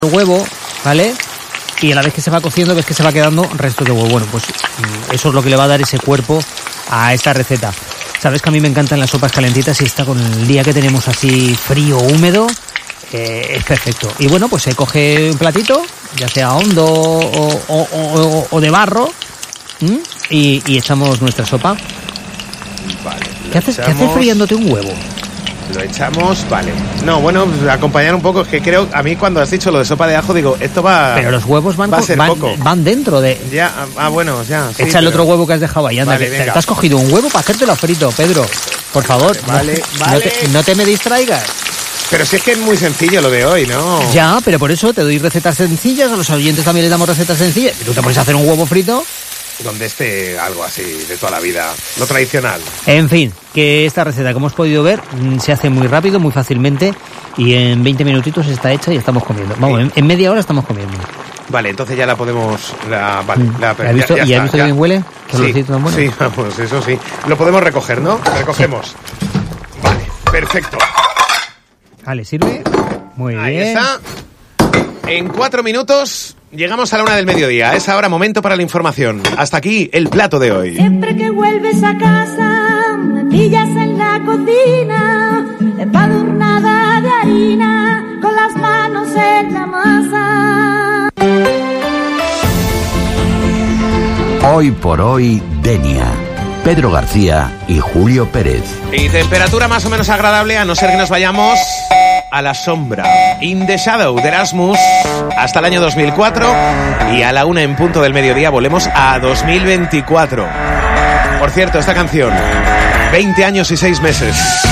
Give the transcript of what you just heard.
huevo, ¿vale? Y a la vez que se va cociendo ves que se va quedando restos de huevo. Bueno, pues eso es lo que le va a dar ese cuerpo a esta receta. Sabes que a mí me encantan las sopas calentitas y esta con el día que tenemos así frío, húmedo, es perfecto. Y bueno, pues se coge un platito, ya sea hondo o de barro, y echamos nuestra sopa. Vale. ¿Qué haces friándote un huevo? Lo echamos, vale. No, bueno, acompañar un poco, es que creo, a mí cuando has dicho lo de sopa de ajo, digo, esto va... Pero los huevos van dentro de... Ya, bueno, ya. Sí, echa el otro huevo que has dejado ahí, anda. Vale, te has cogido un huevo para hacértelo frito, Pedro. Por favor, vale. No te me distraigas. Pero si es que es muy sencillo lo de hoy, ¿no? Ya, pero por eso te doy recetas sencillas, a los oyentes también les damos recetas sencillas. Y tú te pones a hacer un huevo frito... Donde esté algo así de toda la vida, lo tradicional. En fin, que esta receta, como hemos podido ver, se hace muy rápido, muy fácilmente, y en 20 minutitos está hecha y estamos comiendo. Vamos, en media hora estamos comiendo. Vale, entonces ya la podemos... ¿Has visto que bien huele? Sí, vamos, eso sí. Lo podemos recoger, ¿no? Recogemos. Sí. Vale, perfecto. Vale, ¿sirve? Muy bien. Ahí está. En 4 minutos... llegamos a la 1 del mediodía. Es ahora momento para la información. Hasta aquí el plato de hoy. Siempre que vuelves a casa, me pillas en la cocina, empadurnada de harina, con las manos en la masa. Hoy por hoy, Denia. Pedro García y Julio Pérez. Y temperatura más o menos agradable, a no ser que nos vayamos a la sombra. In the Shadow de Erasmus hasta el año 2004, y a la 1 en punto del mediodía volvemos a 2024. Por cierto, esta canción, 20 años y 6 meses.